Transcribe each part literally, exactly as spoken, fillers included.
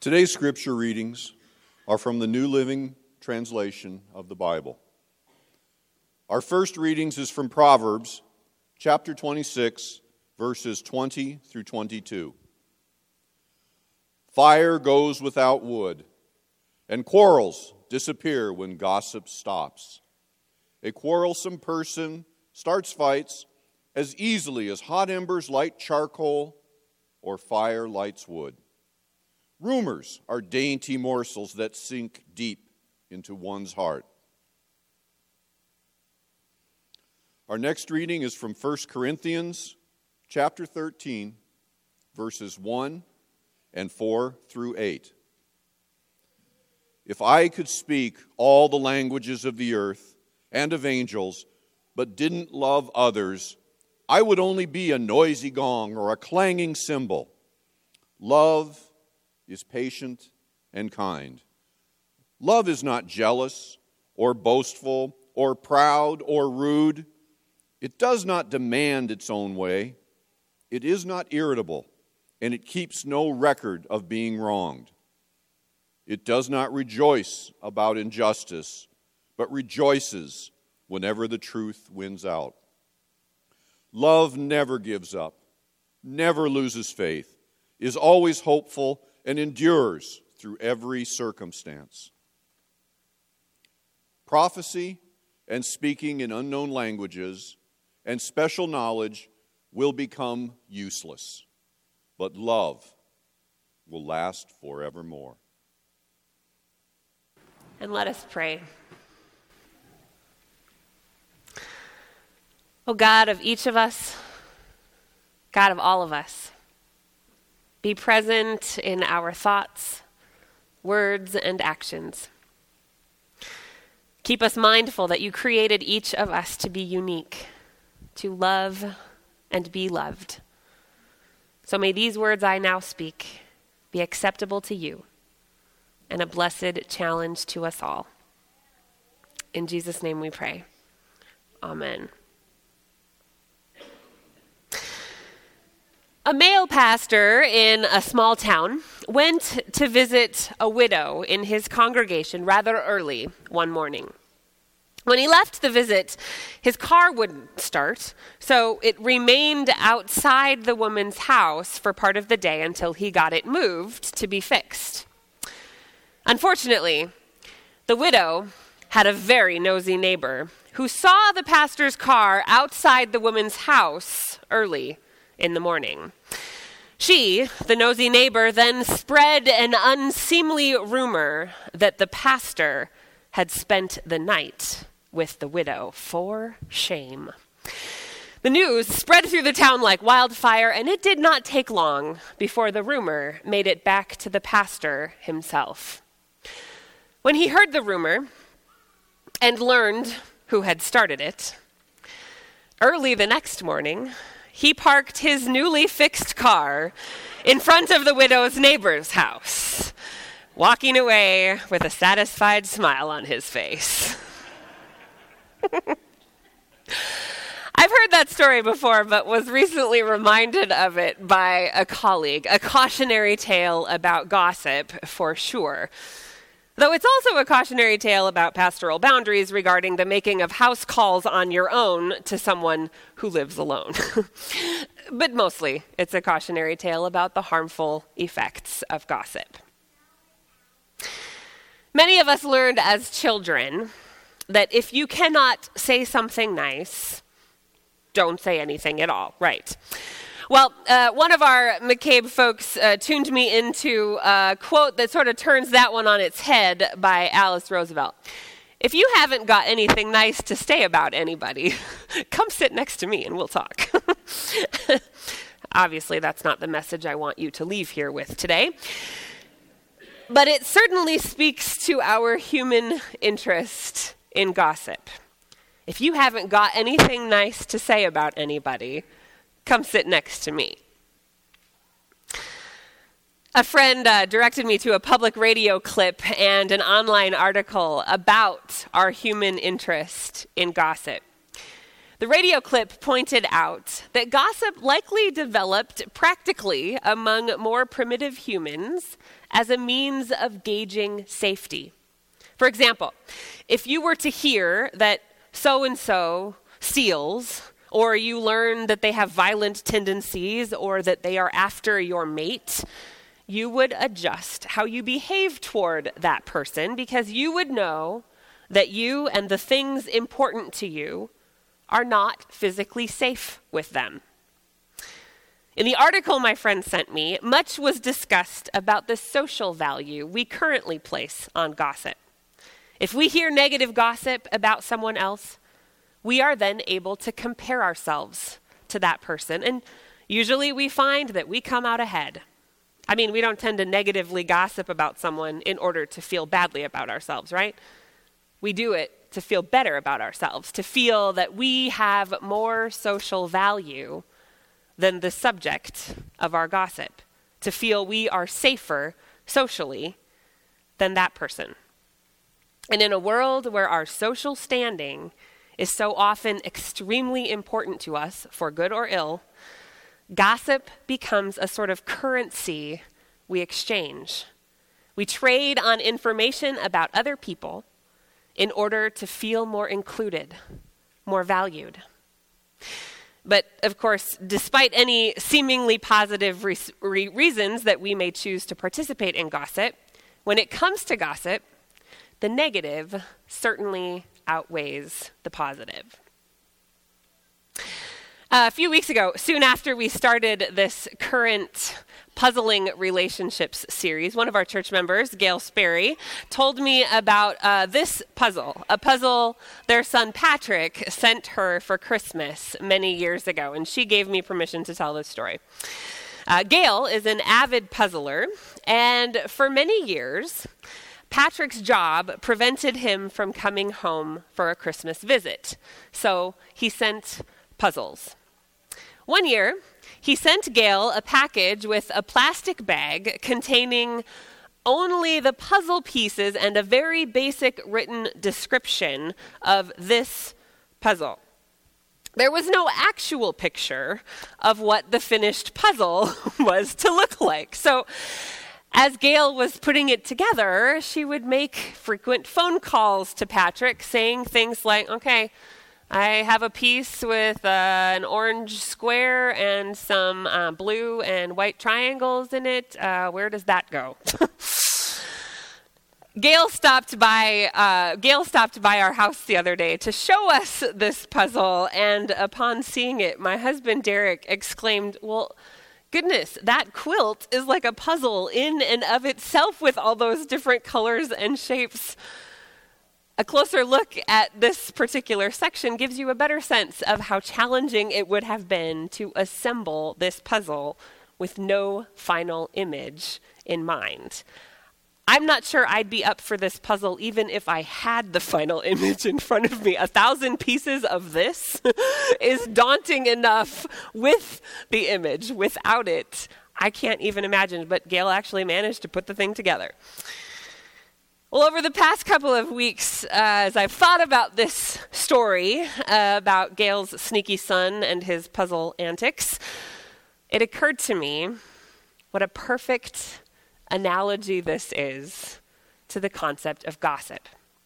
Today's scripture readings are from the New Living Translation of the Bible. Our first readings is from Proverbs, chapter twenty-six, verses twenty through twenty-two. Fire goes without wood, and quarrels disappear when gossip stops. A quarrelsome person starts fights as easily as hot embers light charcoal or fire lights wood. Rumors are dainty morsels that sink deep into one's heart. Our next reading is from First Corinthians chapter thirteen, verses one and four through eight. If I could speak all the languages of the earth and of angels, but didn't love others, I would only be a noisy gong or a clanging cymbal. Love is patient and kind. Love is not jealous or boastful or proud or rude. It does not demand its own way. It is not irritable, and it keeps no record of being wronged. It does not rejoice about injustice, but rejoices whenever the truth wins out. Love never gives up, never loses faith, is always hopeful, and endures through every circumstance. Prophecy and speaking in unknown languages and special knowledge will become useless, but love will last forevermore. And let us pray. O God of each of us, God of all of us, be present in our thoughts, words, and actions. Keep us mindful that you created each of us to be unique, to love and be loved. So may these words I now speak be acceptable to you and a blessed challenge to us all. In Jesus' name we pray. Amen. A male pastor in a small town went to visit a widow in his congregation rather early one morning. When he left the visit, his car wouldn't start, so it remained outside the woman's house for part of the day until he got it moved to be fixed. Unfortunately, the widow had a very nosy neighbor who saw the pastor's car outside the woman's house early in the morning. She, the nosy neighbor, then spread an unseemly rumor that the pastor had spent the night with the widow. For shame. The news spread through the town like wildfire, and it did not take long before the rumor made it back to the pastor himself. When he heard the rumor and learned who had started it, early the next morning, he parked his newly fixed car in front of the widow's neighbor's house, walking away with a satisfied smile on his face. I've heard that story before, but was recently reminded of it by a colleague, a cautionary tale about gossip, for sure. Though it's also a cautionary tale about pastoral boundaries regarding the making of house calls on your own to someone who lives alone. But mostly, it's a cautionary tale about the harmful effects of gossip. Many of us learned as children that if you cannot say something nice, don't say anything at all, right? Well, uh, one of our McCabe folks uh, tuned me into a quote that sort of turns that one on its head by Alice Roosevelt. If you haven't got anything nice to say about anybody, come sit next to me and we'll talk. Obviously, that's not the message I want you to leave here with today. But it certainly speaks to our human interest in gossip. If you haven't got anything nice to say about anybody, come sit next to me. A friend uh, directed me to a public radio clip and an online article about our human interest in gossip. The radio clip pointed out that gossip likely developed practically among more primitive humans as a means of gauging safety. For example, if you were to hear that so-and-so steals, or you learn that they have violent tendencies, or that they are after your mate, you would adjust how you behave toward that person because you would know that you and the things important to you are not physically safe with them. In the article my friend sent me, much was discussed about the social value we currently place on gossip. If we hear negative gossip about someone else, we are then able to compare ourselves to that person, and usually we find that we come out ahead. I mean, we don't tend to negatively gossip about someone in order to feel badly about ourselves, right? We do it to feel better about ourselves, to feel that we have more social value than the subject of our gossip, to feel we are safer socially than that person. And in a world where our social standing is so often extremely important to us, for good or ill, gossip becomes a sort of currency we exchange. We trade on information about other people in order to feel more included, more valued. But of course, despite any seemingly positive re- re- reasons that we may choose to participate in gossip, when it comes to gossip, the negative certainly outweighs the positive. Uh, a few weeks ago, soon after we started this current puzzling relationships series, one of our church members, Gail Sperry, told me about uh, this puzzle, a puzzle their son Patrick sent her for Christmas many years ago, and she gave me permission to tell this story. Uh, Gail is an avid puzzler, and for many years, Patrick's job prevented him from coming home for a Christmas visit, so he sent puzzles. One year, he sent Gail a package with a plastic bag containing only the puzzle pieces and a very basic written description of this puzzle. There was no actual picture of what the finished puzzle was to look like. So, as Gail was putting it together, she would make frequent phone calls to Patrick saying things like, okay, I have a piece with uh, an orange square and some uh, blue and white triangles in it. Uh, where does that go? Gail stopped by. Uh, Gail stopped by our house the other day to show us this puzzle, and upon seeing it, my husband Derek exclaimed, "Well, goodness, that quilt is like a puzzle in and of itself with all those different colors and shapes." A closer look at this particular section gives you a better sense of how challenging it would have been to assemble this puzzle with no final image in mind. I'm not sure I'd be up for this puzzle even if I had the final image in front of me. A thousand pieces of this is daunting enough with the image. Without it, I can't even imagine. But Gail actually managed to put the thing together. Well, over the past couple of weeks, uh, as I've thought about this story uh, about Gail's sneaky son and his puzzle antics, it occurred to me what a perfect analogy this is to the concept of gossip.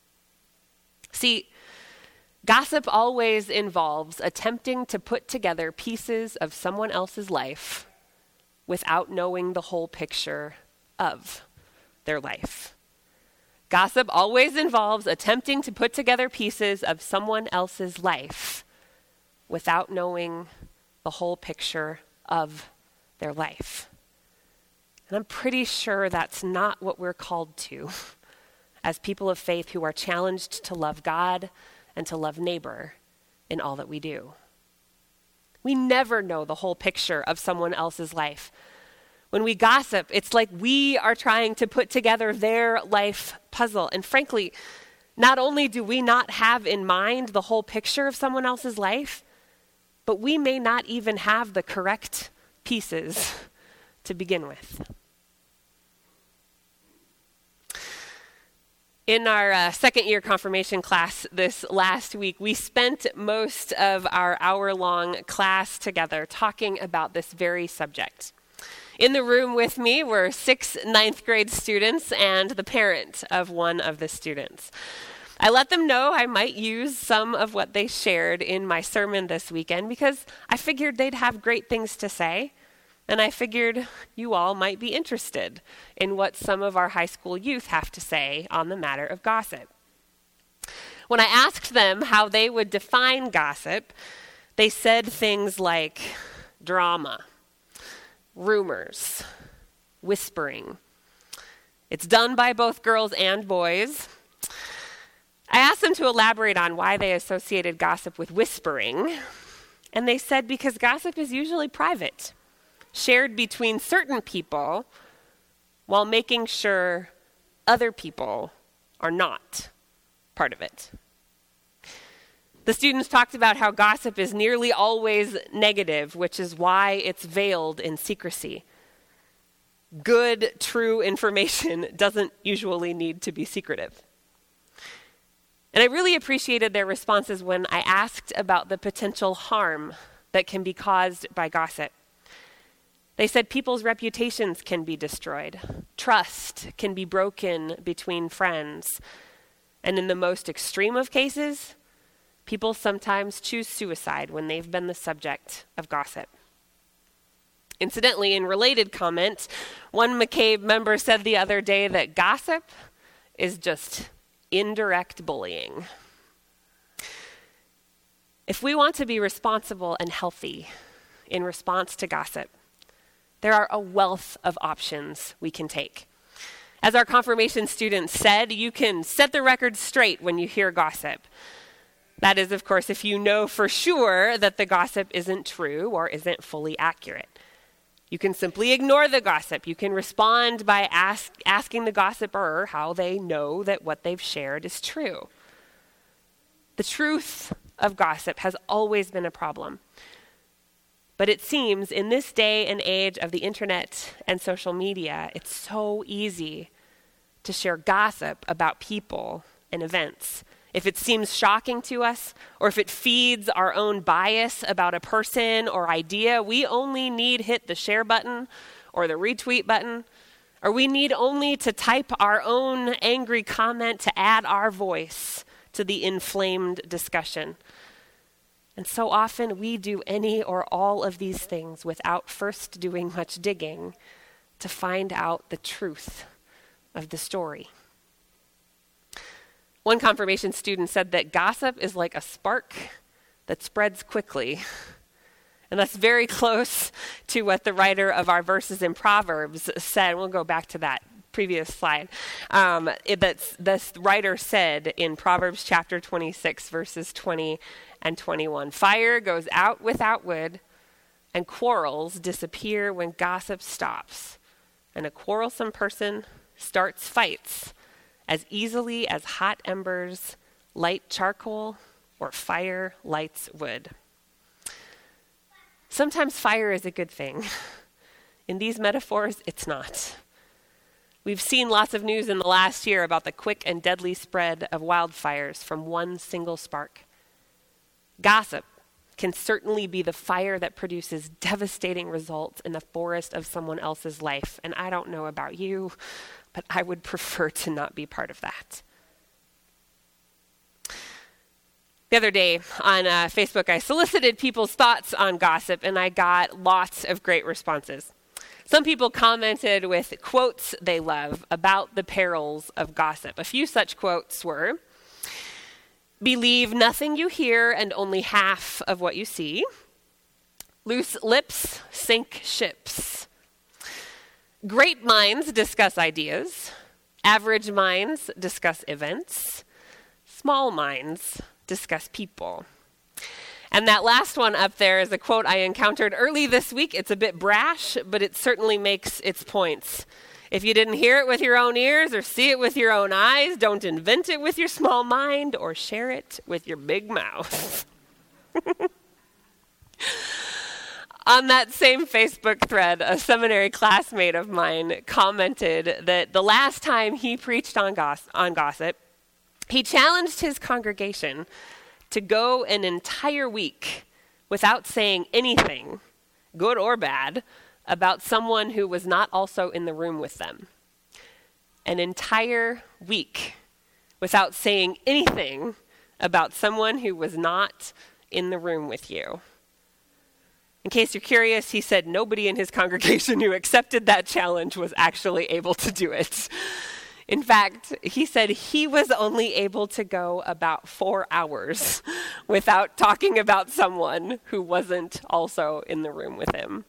See, gossip always involves attempting to put together pieces of someone else's life without knowing the whole picture of their life. Gossip always involves attempting to put together pieces of someone else's life without knowing the whole picture of their life. And I'm pretty sure that's not what we're called to as people of faith who are challenged to love God and to love neighbor in all that we do. We never know the whole picture of someone else's life. When we gossip, it's like we are trying to put together their life puzzle. And frankly, not only do we not have in mind the whole picture of someone else's life, but we may not even have the correct pieces to begin with. In our uh, second year confirmation class this last week, we spent most of our hour-long class together talking about this very subject. In the room with me were six ninth grade students and the parent of one of the students. I let them know I might use some of what they shared in my sermon this weekend because I figured they'd have great things to say. And I figured you all might be interested in what some of our high school youth have to say on the matter of gossip. When I asked them how they would define gossip, they said things like drama, rumors, whispering. It's done by both girls and boys. I asked them to elaborate on why they associated gossip with whispering, and they said because gossip is usually private, shared between certain people while making sure other people are not part of it. The students talked about how gossip is nearly always negative, which is why it's veiled in secrecy. Good, true information doesn't usually need to be secretive. And I really appreciated their responses when I asked about the potential harm that can be caused by gossip. They said people's reputations can be destroyed. Trust can be broken between friends. And in the most extreme of cases, people sometimes choose suicide when they've been the subject of gossip. Incidentally, in related comments, one McCabe member said the other day that gossip is just indirect bullying. If we want to be responsible and healthy in response to gossip, there are a wealth of options we can take. As our confirmation students said, you can set the record straight when you hear gossip. That is, of course, if you know for sure that the gossip isn't true or isn't fully accurate. You can simply ignore the gossip. You can respond by ask, asking the gossiper how they know that what they've shared is true. The truth of gossip has always been a problem. But it seems in this day and age of the internet and social media, it's so easy to share gossip about people and events. If it seems shocking to us, or if it feeds our own bias about a person or idea, we only need hit the share button or the retweet button, or we need only to type our own angry comment to add our voice to the inflamed discussion. And so often we do any or all of these things without first doing much digging to find out the truth of the story. One confirmation student said that gossip is like a spark that spreads quickly. And that's very close to what the writer of our verses in Proverbs said. We'll go back to that previous slide. Um, it, that's, this writer said in Proverbs chapter twenty-six, verses twenty and twenty-one, fire goes out without wood, and quarrels disappear when gossip stops. And a quarrelsome person starts fights as easily as hot embers light charcoal or fire lights wood. Sometimes fire is a good thing. In these metaphors, it's not. We've seen lots of news in the last year about the quick and deadly spread of wildfires from one single spark. Gossip can certainly be the fire that produces devastating results in the forest of someone else's life. And I don't know about you, but I would prefer to not be part of that. The other day on uh, Facebook, I solicited people's thoughts on gossip, and I got lots of great responses. Some people commented with quotes they love about the perils of gossip. A few such quotes were, "Believe nothing you hear and only half of what you see. Loose lips sink ships. Great minds discuss ideas. Average minds discuss events. Small minds discuss people." And that last one up there is a quote I encountered early this week. It's a bit brash, but it certainly makes its points. If you didn't hear it with your own ears or see it with your own eyes, don't invent it with your small mind or share it with your big mouth. On that same Facebook thread, a seminary classmate of mine commented that the last time he preached on, gos- on gossip, he challenged his congregation to go an entire week without saying anything, good or bad, about someone who was not also in the room with them. An entire week without saying anything about someone who was not in the room with you. In case you're curious, he said nobody in his congregation who accepted that challenge was actually able to do it. In fact, he said he was only able to go about four hours without talking about someone who wasn't also in the room with him.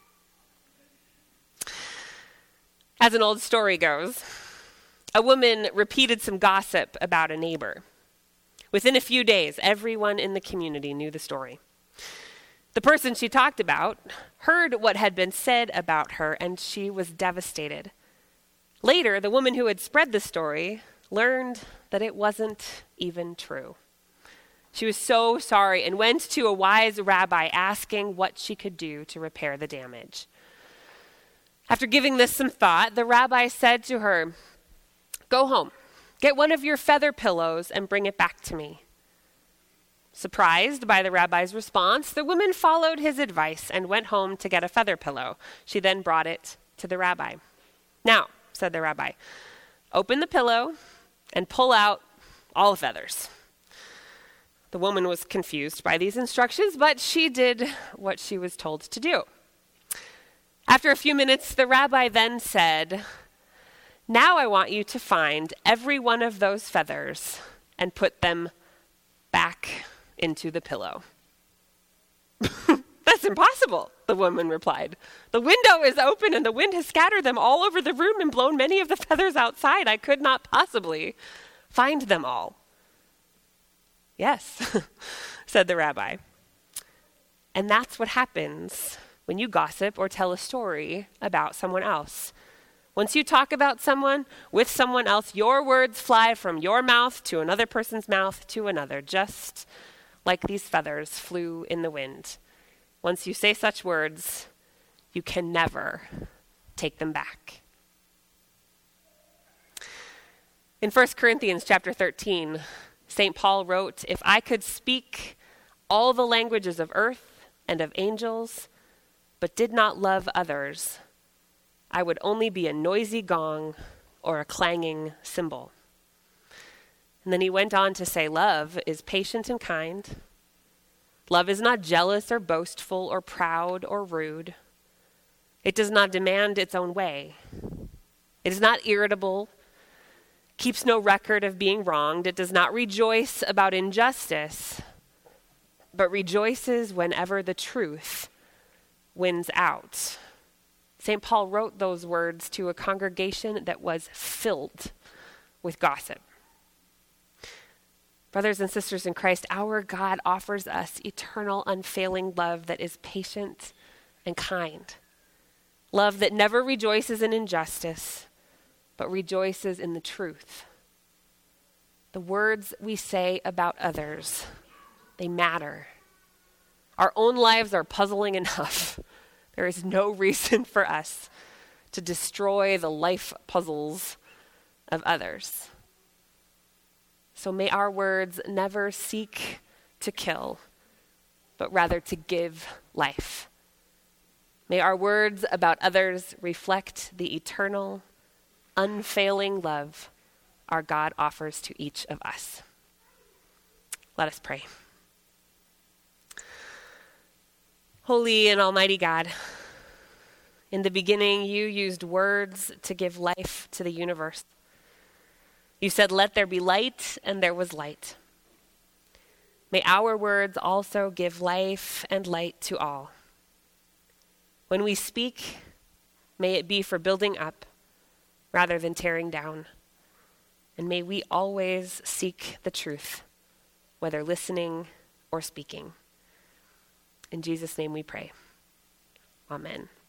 As an old story goes, a woman repeated some gossip about a neighbor. Within a few days, everyone in the community knew the story. The person she talked about heard what had been said about her, and she was devastated. Later, the woman who had spread the story learned that it wasn't even true. She was so sorry and went to a wise rabbi asking what she could do to repair the damage. After giving this some thought, the rabbi said to her, "Go home, get one of your feather pillows and bring it back to me." Surprised by the rabbi's response, the woman followed his advice and went home to get a feather pillow. She then brought it to the rabbi. "Now," said the rabbi, "open the pillow and pull out all the feathers." The woman was confused by these instructions, but she did what she was told to do. After a few minutes, the rabbi then said, "Now I want you to find every one of those feathers and put them back into the pillow." "That's impossible," the woman replied. "The window is open and the wind has scattered them all over the room and blown many of the feathers outside. I could not possibly find them all." "Yes," said the rabbi. And that's what happens when you gossip or tell a story about someone else. Once you talk about someone with someone else, your words fly from your mouth to another person's mouth to another, just like these feathers flew in the wind. Once you say such words, you can never take them back. In First Corinthians chapter thirteen, Saint Paul wrote, "If I could speak all the languages of earth and of angels, but did not love others, I would only be a noisy gong or a clanging cymbal." And then he went on to say, love is patient and kind. Love is not jealous or boastful or proud or rude. It does not demand its own way. It is not irritable, keeps no record of being wronged. It does not rejoice about injustice, but rejoices whenever the truth wins out. Saint Paul wrote those words to a congregation that was filled with gossip. Brothers and sisters in Christ, our God offers us eternal, unfailing love that is patient and kind. Love that never rejoices in injustice, but rejoices in the truth. The words we say about others, they matter. Our own lives are puzzling enough. There is no reason for us to destroy the life puzzles of others. So may our words never seek to kill, but rather to give life. May our words about others reflect the eternal, unfailing love our God offers to each of us. Let us pray. Holy and almighty God, in the beginning you used words to give life to the universe. You said, "Let there be light," and there was light. May our words also give life and light to all. When we speak, may it be for building up rather than tearing down. And may we always seek the truth, whether listening or speaking. In Jesus' name we pray. Amen.